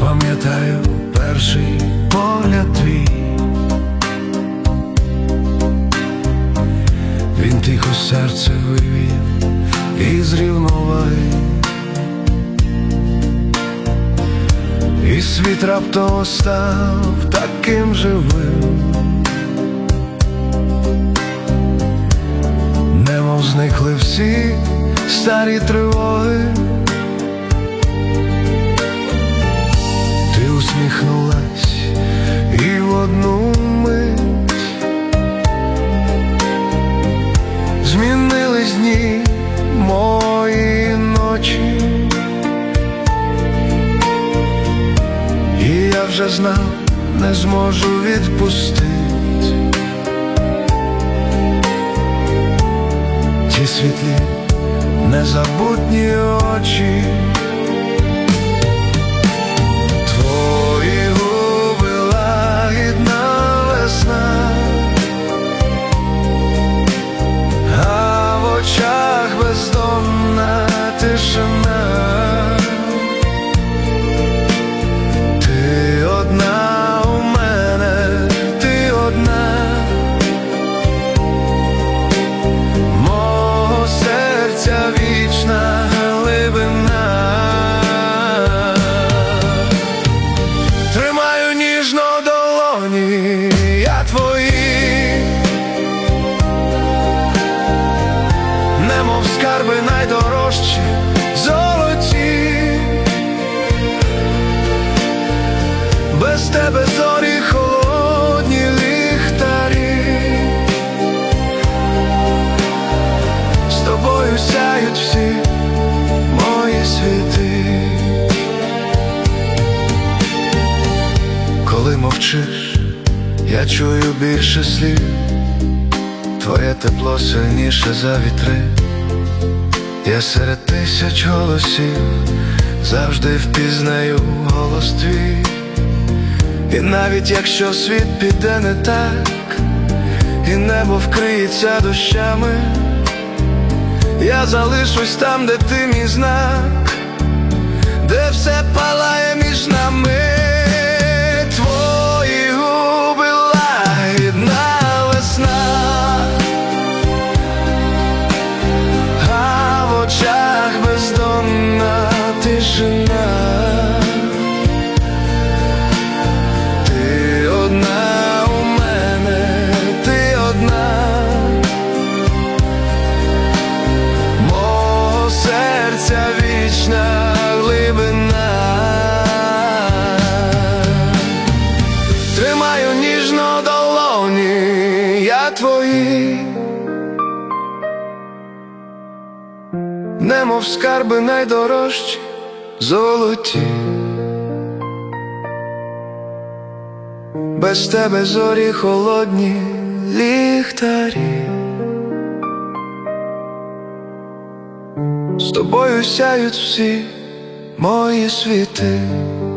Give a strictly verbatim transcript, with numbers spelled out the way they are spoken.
пам'ятаю перший погляд твій. Він тихо серце вивів із рівноваги, і світ раптом став таким живим, немов зникли всі старі тривоги. Ти усміхнулась і в одну мить змінились дні, мої ночі, і я вже знав, не зможу відпустити ті світлі, незабутні очі. Твої губи лагідна весна, а в очах бездонна тишина. Ти одна у мене, ти одна, мого серця вічна глибина. Тримаю ніжно долоні, я твої, немов скарби найдорожчі, золоті. Без тебе зорі холодні ліхтарі, з тобою сяють всі мої світи. Коли мовчиш, я чую більше слів, твоє тепло сильніше за вітри. Я серед тисяч голосів завжди впізнаю голос твій. І навіть якщо світ піде не так, і небо вкриється дощами, я залишусь там, де ти мій знак, де все палає між нами. Твої губи лагідна весна, а в очах бездонна тишина. Ти одна у мене, ти одна, мого серця вічна глибина. Тримаю ніжно долоні, я твої, немов скарби найдорожчі, золоті. Без тебе зорі холодні ліхтарі, з тобою сяють всі мої світи.